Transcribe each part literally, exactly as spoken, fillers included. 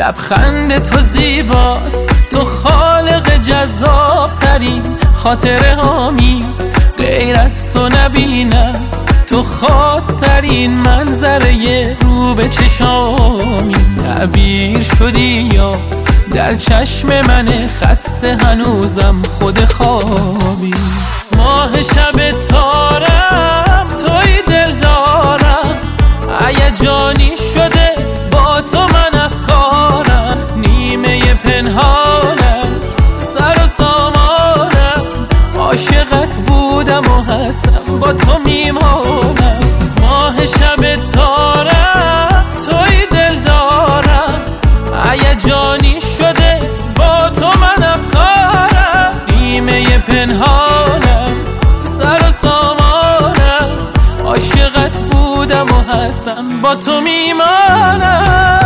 لبخند تو زیباست، تو خالق جذاب ترین خاطره هامی، غیر از تو نبینم تو خاصترین منظره رو به چشامی. تعبیر شدی یا در چشم من خسته هنوزم خود خوابی. ماه شب تارم توی دل دارم، هیجانی شده با تو من افکارم، نیمه پنهانم سر و سامانم، عاشقت بودم و هستم با تو میمانم. ماه شب تارم توی دل دارم، هیجانی شده با تو من افکارم، نیمه پنهانم سر و سامانم، عاشقت بودم و هستم با تو میمانم.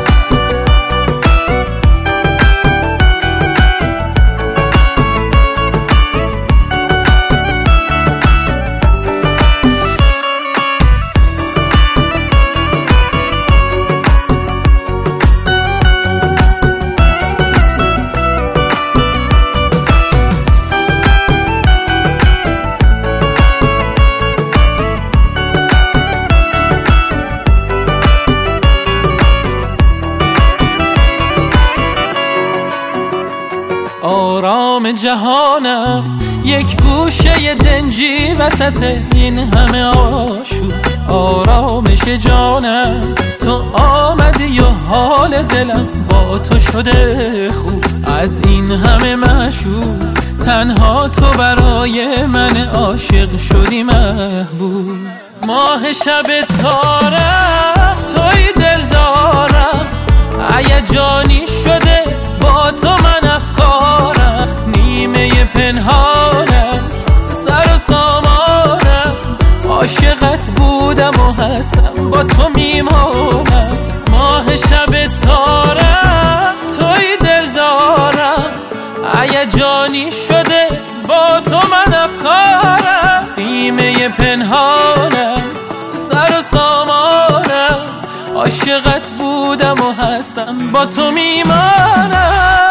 آرام جهانم یک گوشه دنجی وسط این همه آشوب، آرامش جانم تو آمدی و حال دلم با تو شده خوب. از این همه معشوق تنها تو برای من عاشق شدی محبوب. ماه شب تارم توی دل دارم، هیجانی شده با تو من افکارم، نیمه پنهانم سر و سامانم، عاشقت بودم و هستم با تو میمانم. ماه شب تارم توی دل دارم، هیجانی شده با تو من افکارم، نیمه پنهانم سر و سامانم، عاشقت بودم و هستم با تو میمانم.